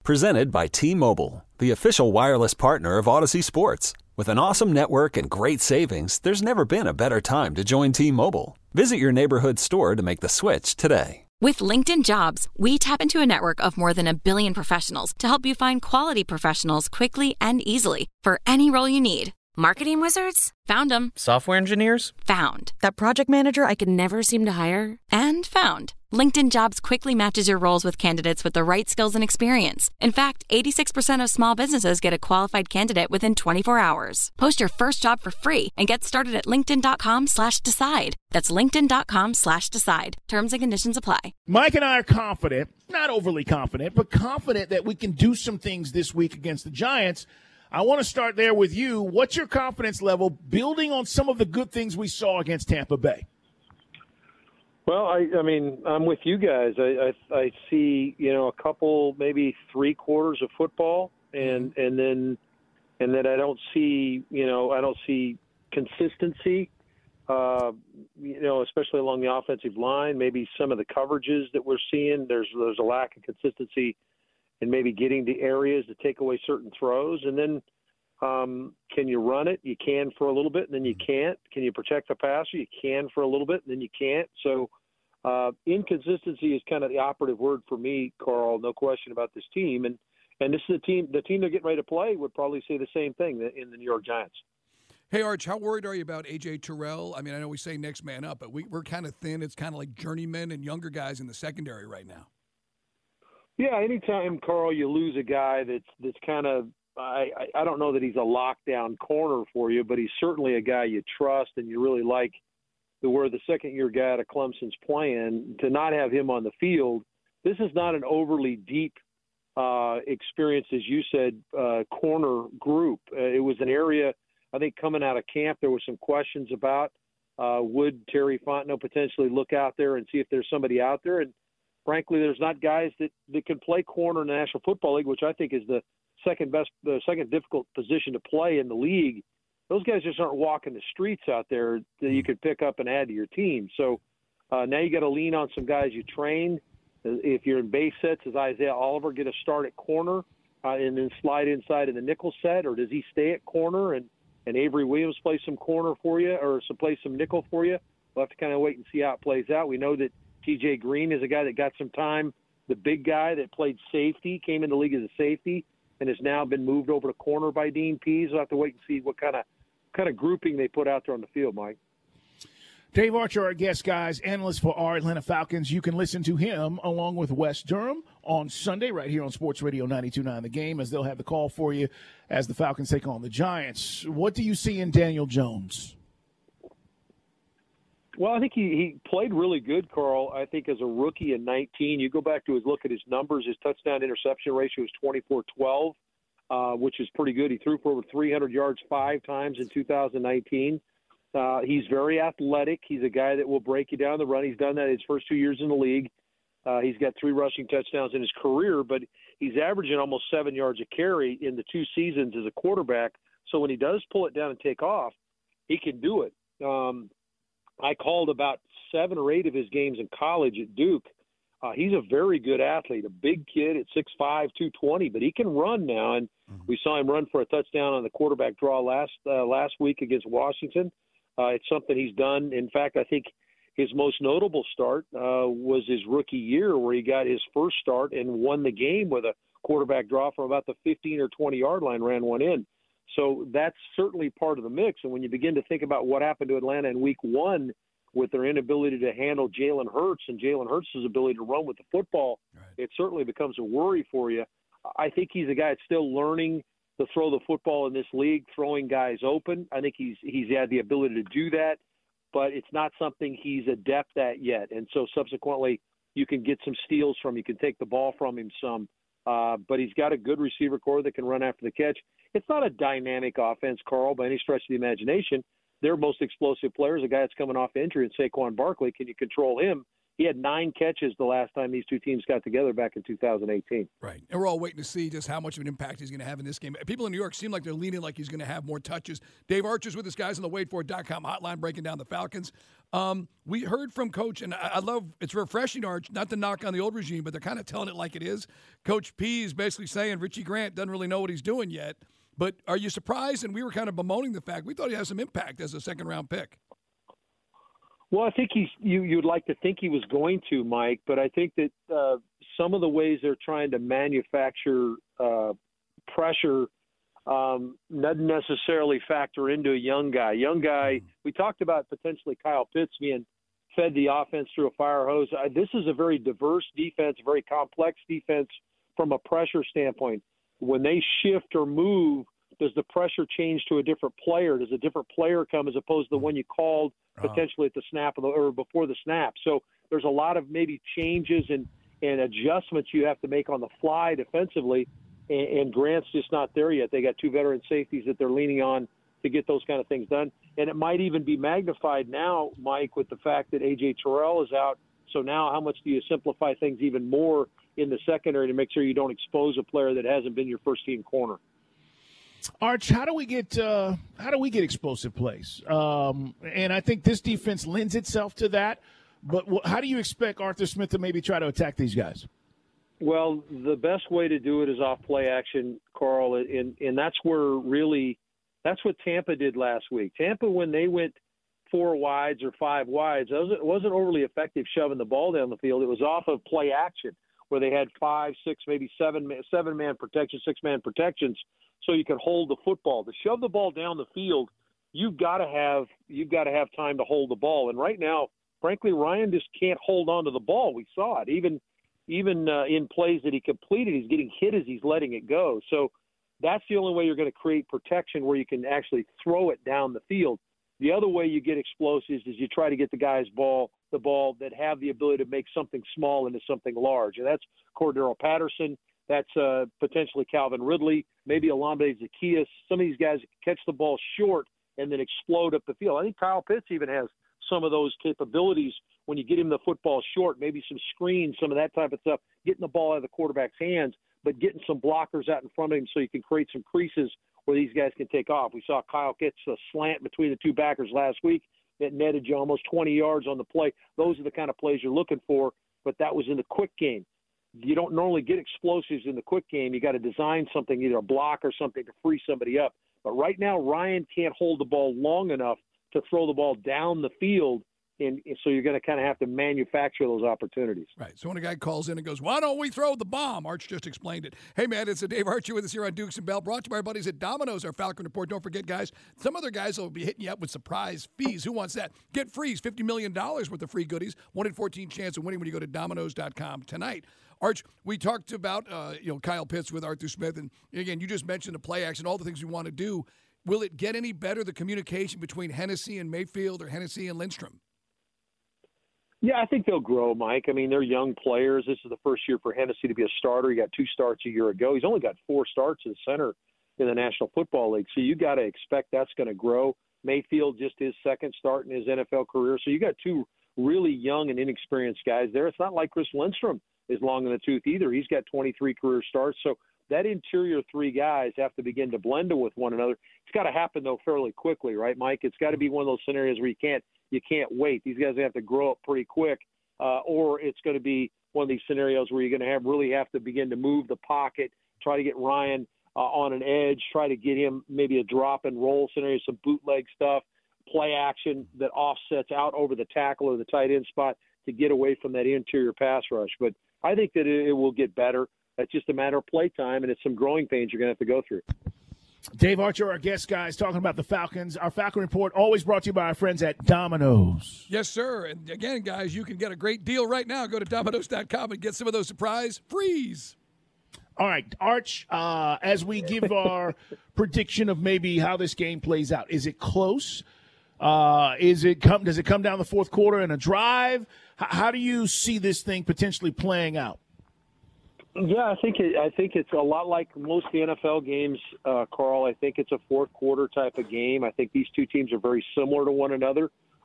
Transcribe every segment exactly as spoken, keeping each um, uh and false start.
Presented by T-Mobile, the official wireless partner of Odyssey Sports. With an awesome network and great savings, there's never been a better time to join T-Mobile. Visit your neighborhood store to make the switch today. With LinkedIn Jobs, we tap into a network of more than a billion professionals to help you find quality professionals quickly and easily for any role you need. Marketing wizards? Found them. Software engineers? Found. That project manager I could never seem to hire? And found. LinkedIn Jobs quickly matches your roles with candidates with the right skills and experience. In fact, eighty-six percent of small businesses get a qualified candidate within twenty-four hours. Post your first job for free and get started at linkedin.com slash decide. That's linkedin.com slash decide. Terms and conditions apply. Mike and I are confident, not overly confident, but confident that we can do some things this week against the Giants. I want to start there with you. What's your confidence level building on some of the good things we saw against Tampa Bay? Well, I, I mean, I'm with you guys. I, I, I see, you know, a couple, maybe three quarters of football, and and then and then I don't see, you know, I don't see consistency, uh, you know, especially along the offensive line. Maybe some of the coverages that we're seeing, there's there's a lack of consistency in maybe getting to areas to take away certain throws, and then um, can you run it? You can for a little bit, and then you can't. Can you protect the passer? You can for a little bit, and then you can't. So uh, inconsistency is kind of the operative word for me, Carl. No question about this team, and and this is the team. The team they're getting ready to play would probably say the same thing in the New York Giants. Hey, Arch, how worried are you about A J Terrell? I mean, I know we say next man up, but we, we're kind of thin. It's kind of like journeymen and younger guys in the secondary right now. Yeah, anytime, Carl, you lose a guy that's that's kind of I, I don't know that he's a lockdown corner for you, but he's certainly a guy you trust and you really like. The where the second year guy out of Clemson's playing, to not have him on the field, this is not an overly deep uh, experience, as you said, uh, corner group. Uh, it was an area I think coming out of camp there were some questions about uh, would Terry Fontenot potentially look out there and see if there's somebody out there, and frankly, there's not guys that, that can play corner in the National Football League, which I think is the second best, the second difficult position to play in the league. Those guys just aren't walking the streets out there that you could pick up and add to your team. So uh, now you got to lean on some guys you trained. If you're in base sets, does Isaiah Oliver get a start at corner uh, and then slide inside in the nickel set, or does he stay at corner and, and Avery Williams play some corner for you or some play some nickel for you? We'll have to kind of wait and see how it plays out. We know that T J Green is a guy that got some time. The big guy that played safety, came in the league as a safety, and has now been moved over to corner by Dean Pease. We'll have to wait and see what kind of kind of grouping they put out there on the field, Mike. Dave Archer, our guest, guys, analyst for our Atlanta Falcons. You can listen to him along with Wes Durham on Sunday right here on Sports Radio ninety-two point nine The Game, as they'll have the call for you as the Falcons take on the Giants. What do you see in Daniel Jones? Well, I think he, he played really good, Carl. I think as a rookie in nineteen, you go back to his look at his numbers, his touchdown interception ratio is twenty-four twelve, uh, which is pretty good. He threw for over three hundred yards five times in two thousand nineteen. Uh, he's very athletic. He's a guy that will break you down the run. He's done that his first two years in the league. Uh, he's got three rushing touchdowns in his career, but he's averaging almost seven yards a carry in the two seasons as a quarterback. So when he does pull it down and take off, he can do it. Um, I called about seven or eight of his games in college at Duke. Uh, he's a very good athlete, a big kid at six five, two twenty, but he can run now. And mm-hmm. we saw him run for a touchdown on the quarterback draw last uh, last week against Washington. Uh, it's something he's done. In fact, I think his most notable start uh, was his rookie year, where he got his first start and won the game with a quarterback draw from about the fifteen or twenty-yard line, ran one in. So that's certainly part of the mix. And when you begin to think about what happened to Atlanta in week one with their inability to handle Jalen Hurts and Jalen Hurts' ability to run with the football, right, it certainly becomes a worry for you. I think he's a guy that's still learning to throw the football in this league, throwing guys open. I think he's he's had the ability to do that, but it's not something he's adept at yet. And so subsequently you can get some steals from him. You can take the ball from him some. Uh, but he's got a good receiver core that can run after the catch. It's not a dynamic offense, Carl, by any stretch of the imagination. Their most explosive player is a guy that's coming off injury, and Saquon Barkley. Can you control him? He had nine catches the last time these two teams got together back in two thousand eighteen. Right. And we're all waiting to see just how much of an impact he's going to have in this game. People in New York seem like they're leaning like he's going to have more touches. Dave Archer's with us, guys, on the wait for it dot com hotline breaking down the Falcons. Um, we heard from Coach, and I, I love it's refreshing, Arch, not to knock on the old regime, but they're kind of telling it like it is. Coach P is basically saying Richie Grant doesn't really know what he's doing yet. But are you surprised? And we were kind of bemoaning the fact we thought he had some impact as a second-round pick. Well, I think he's you. You'd like to think he was going to, Mike, but I think that uh, some of the ways they're trying to manufacture uh, pressure um, doesn't necessarily factor into a young guy. Young guy. We talked about potentially Kyle Pitts being fed the offense through a fire hose. Uh, this is a very diverse defense, very complex defense from a pressure standpoint. When they shift or move, does the pressure change to a different player? Does a different player come as opposed to the one you called potentially at the snap of the, or before the snap? So there's a lot of maybe changes and, and adjustments you have to make on the fly defensively, and, and Grant's just not there yet. They got two veteran safeties that they're leaning on to get those kind of things done. And it might even be magnified now, Mike, with the fact that A J Terrell is out. So now how much do you simplify things even more in the secondary to make sure you don't expose a player that hasn't been your first-team corner? Arch, how do we get uh, how do we get explosive plays? Um, and I think this defense lends itself to that. But wh- how do you expect Arthur Smith to maybe try to attack these guys? Well, the best way to do it is off play action, Carl, and and that's where really that's what Tampa did last week. Tampa, when they went four wides or five wides, it wasn't overly effective shoving the ball down the field. It was off of play action, where they had five, six, maybe seven, seven-man protection, six-man protections, so you could hold the football. To shove the ball down the field, you've got to have you've got to have time to hold the ball. And right now, frankly, Ryan just can't hold on to the ball. We saw it. Even even uh, in plays that he completed, he's getting hit as he's letting it go. So that's the only way you're going to create protection, where you can actually throw it down the field. The other way you get explosives is you try to get the guys ball the ball that have the ability to make something small into something large. And that's Cordero Patterson. That's uh, potentially Calvin Ridley, maybe Olamide Zaccheaus. Some of these guys catch the ball short and then explode up the field. I think Kyle Pitts even has some of those capabilities when you get him the football short, maybe some screens, some of that type of stuff, getting the ball out of the quarterback's hands, but getting some blockers out in front of him so you can create some creases where these guys can take off. We saw Kyle Pitts a slant between the two backers last week that netted you almost twenty yards on the play. Those are the kind of plays you're looking for, but that was in the quick game. You don't normally get explosives in the quick game. You got to design something, either a block or something to free somebody up. But right now, Ryan can't hold the ball long enough to throw the ball down the field, and, and so you're going to kind of have to manufacture those opportunities. Right. So when a guy calls in and goes, why don't we throw the bomb? Arch just explained it. Hey, man, it's a Dave Archer with us here on Dukes and Bell, brought to you by our buddies at Domino's, our Falcon Report. Don't forget, guys, some other guys will be hitting you up with surprise fees. Who wants that? Get frees, fifty million dollars worth of free goodies, one in fourteen chance of winning when you go to Domino's dot com tonight. Arch, we talked about uh, you know Kyle Pitts with Arthur Smith, and again, you just mentioned the play action, all the things we want to do. Will it get any better, the communication between Hennessy and Mayfield or Hennessy and Lindstrom? Yeah, I think they'll grow, Mike. I mean, they're young players. This is the first year for Hennessy to be a starter. He got two starts a year ago. He's only got four starts in center in the National Football League, so you got to expect that's going to grow. Mayfield, just his second start in his N F L career. So you got two really young and inexperienced guys there. It's not like Chris Lindstrom is long in the tooth either. He's got twenty-three career starts. So that interior three guys have to begin to blend with one another. It's got to happen, though, fairly quickly, right, Mike? It's got to be one of those scenarios where you can't you can't wait. These guys have to grow up pretty quick, uh, or it's going to be one of these scenarios where you're going to have really have to begin to move the pocket, try to get Ryan uh, on an edge, try to get him maybe a drop and roll scenario, some bootleg stuff, play action that offsets out over the tackle or the tight end spot to get away from that interior pass rush. But I think that it, it will get better. It's just a matter of play time, and it's some growing pains you're going to have to go through. Dave Archer, our guest, guys, talking about the Falcons. Our Falcon Report, always brought to you by our friends at Domino's. Yes, sir. And again, guys, you can get a great deal right now. Go to Domino's dot com and get some of those surprise frees. All right, Arch, uh, as we give our prediction of maybe how this game plays out, is it close? Uh, is it come? Does it come down the fourth quarter in a drive? H- how do you see this thing potentially playing out? Yeah, I think it, I think it's a lot like most of the N F L games, uh, Carl. I think it's a fourth quarter type of game. I think these two teams are very similar to one another.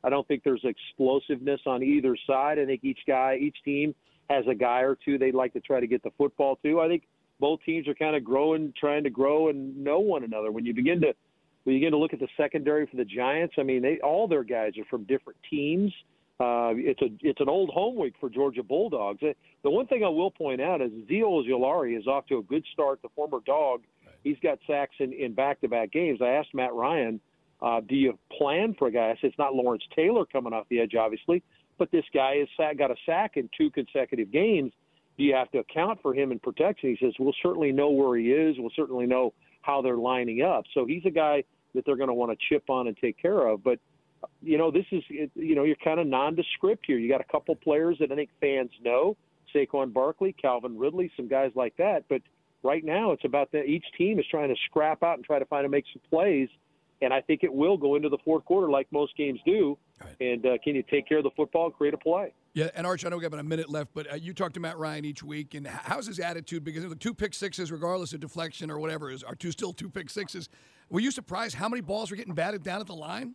I don't think there's explosiveness on either side. I think each guy, each team has a guy or two they'd like to try to get the football to. I think both teams are kind of growing, trying to grow and know one another. When you begin to when you begin to look at the secondary for the Giants, I mean, they all their guys are from different teams. Uh, it's a it's an old home week for Georgia Bulldogs. The one thing I will point out is Zio Ojulari is off to a good start. The former Dog, he's got sacks in, in back-to-back games. I asked Matt Ryan, uh, do you plan for a guy? I said, it's not Lawrence Taylor coming off the edge, obviously, but this guy has got a sack in two consecutive games. Do you have to account for him in protection? He says, we'll certainly know where he is. We'll certainly know how they're lining up. So he's a guy that they're going to want to chip on and take care of. But, you know, this is, you know, you're kind of nondescript here. You got a couple players that I think fans know, Saquon Barkley, Calvin Ridley, some guys like that. But right now it's about that each team is trying to scrap out and try to find to make some plays. And I think it will go into the fourth quarter like most games do. Right. And uh, can you take care of the football and create a play? Yeah, and Arch, I know we have about a minute left, but uh, you talk to Matt Ryan each week, and how's his attitude? Because the two pick sixes, regardless of deflection or whatever, is are two still two pick sixes. Were you surprised how many balls were getting batted down at the line?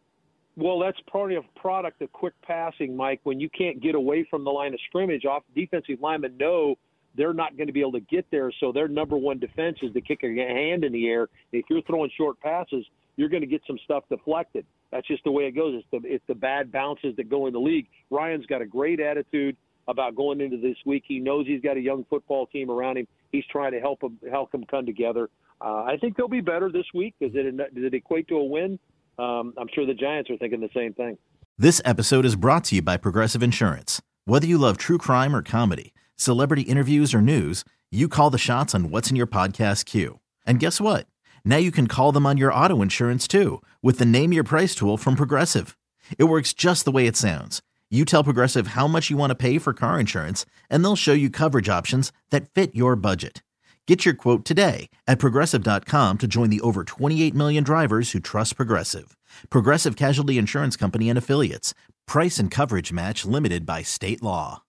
Well, that's part of product of quick passing, Mike. When you can't get away from the line of scrimmage, off defensive linemen know they're not going to be able to get there, so their number one defense is to kick a hand in the air. If you're throwing short passes, you're going to get some stuff deflected. That's just the way it goes. It's the it's the bad bounces that go in the league. Ryan's got a great attitude about going into this week. He knows he's got a young football team around him. He's trying to help them help them come together. Uh, I think they'll be better this week. Does it does it equate to a win? Um, I'm sure the Giants are thinking the same thing. This episode is brought to you by Progressive Insurance. Whether you love true crime or comedy, celebrity interviews or news, you call the shots on what's in your podcast queue. And guess what? Now you can call them on your auto insurance too with the Name Your Price tool from Progressive. It works just the way it sounds. You tell Progressive how much you want to pay for car insurance, and they'll show you coverage options that fit your budget. Get your quote today at Progressive dot com to join the over twenty-eight million drivers who trust Progressive. Progressive Casualty Insurance Company and Affiliates. Price and coverage match limited by state law.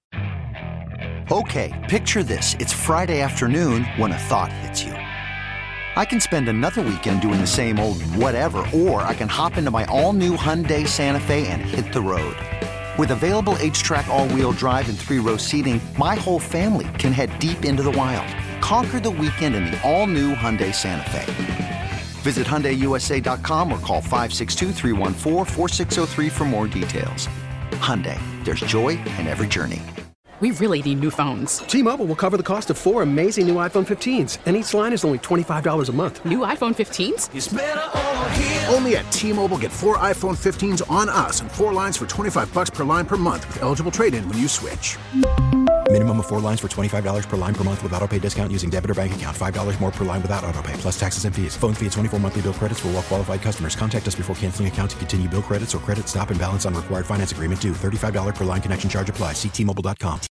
Okay, picture this. It's Friday afternoon when a thought hits you. I can spend another weekend doing the same old whatever, or I can hop into my all-new Hyundai Santa Fe and hit the road. With available H-Track all-wheel drive and three-row seating, my whole family can head deep into the wild. Conquer the weekend in the all-new Hyundai Santa Fe. Visit Hyundai U S A dot com or call five six two, three one four, four six zero three for more details. Hyundai, there's joy in every journey. We really need new phones. T-Mobile will cover the cost of four amazing new iPhone fifteens, and each line is only twenty-five dollars a month. New iPhone fifteens? It's better over here. Only at T-Mobile, get four iPhone fifteens on us and four lines for twenty-five dollars per line per month with eligible trade-in when you switch. Minimum of four lines for twenty-five dollars per line per month with autopay discount using debit or bank account. five dollars more per line without autopay, plus taxes and fees. Phone fee at twenty-four monthly bill credits for well-qualified customers. Contact us before canceling account to continue bill credits or credit stop and balance on required finance agreement due. thirty-five dollars per line connection charge applies. See T Mobile dot com.